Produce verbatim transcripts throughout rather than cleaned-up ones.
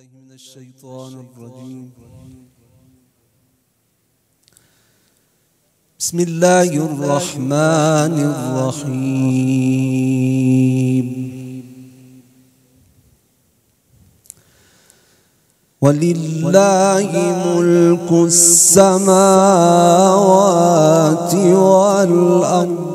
بالله من الشيطان الرجيم. بسم الله الرحمن الرحيم. ولله ملك السماوات والأرض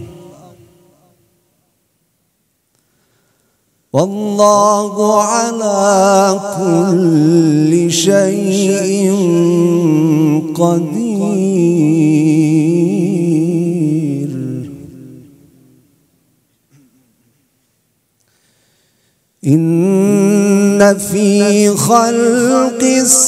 والله على كل شيء قدير. إن في خلق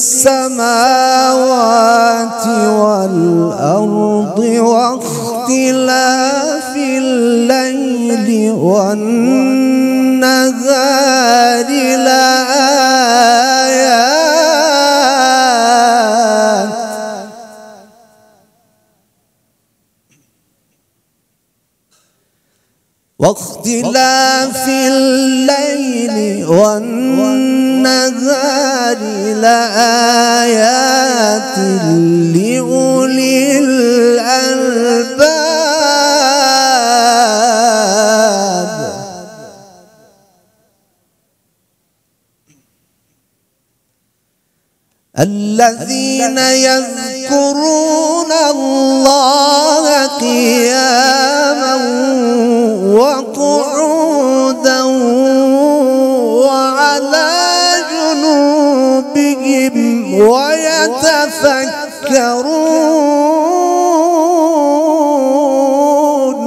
السماوات والأرض واختلاف الليل والنهار لآيات واختلاف الليل والنهار لآيات لأولي الألباب. الذين يذكرون الله قياما وقعودا وعلى جنوبهم ويتفكرون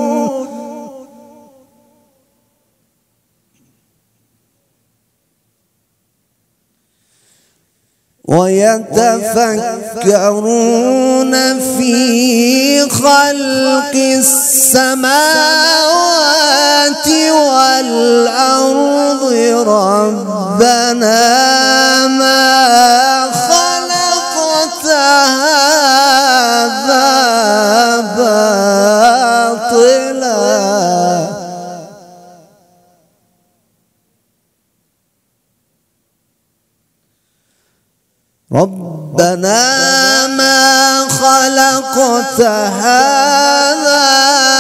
ويتفكرون في خلق السماوات والأرض ربنا ما خلقت هذا باطلا ربنا ما خلقت هذا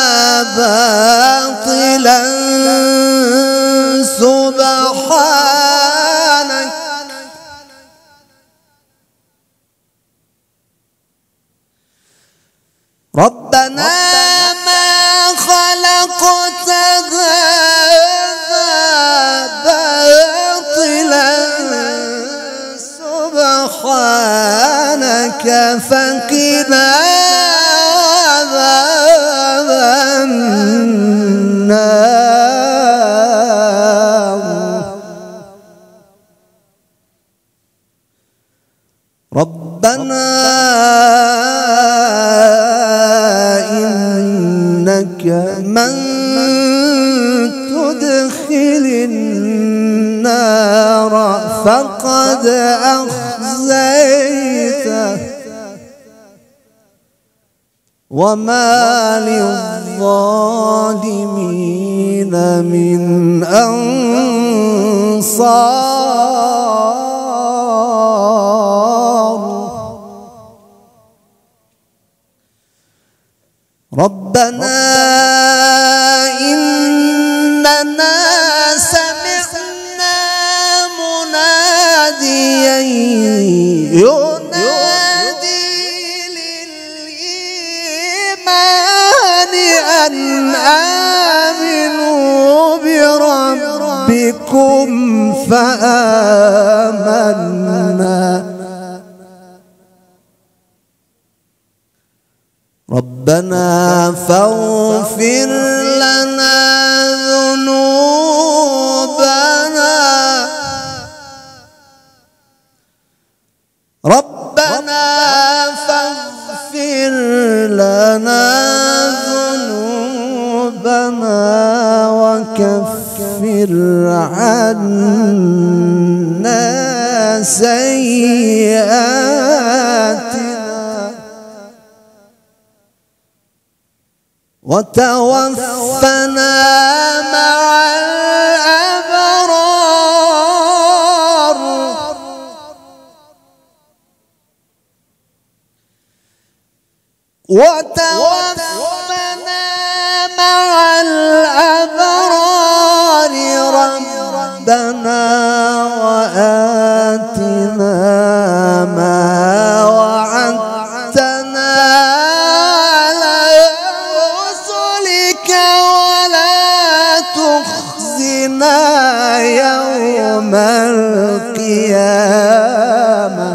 باطلا سبحانك ربنا ما خلقت هذا باطلا سبحانك فقنا عذاب النار. ربنا إنك من تدخل النار فقد أخزيته وما للظالمين من أنصار. ربنا إننا سمعنا مناديا ينادي للإيمان أن آمنوا بربكم فآمنا. ربنا فاغفر لنا ذنوبنا ربنا فاغفر لنا ذنوبنا وكفر عنا سيئاتنا وتوفنا مع الأبرار. وتوفنا مع الأبرار ربنا وآتنا ما وعدتنا على رسلك ولا تخزنا يوم القيامة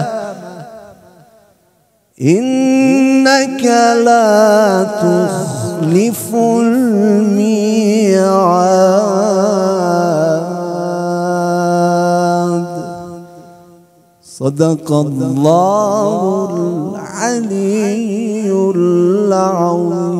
إنك لا تخلف الميعاد. صدق الله العلي العظيم.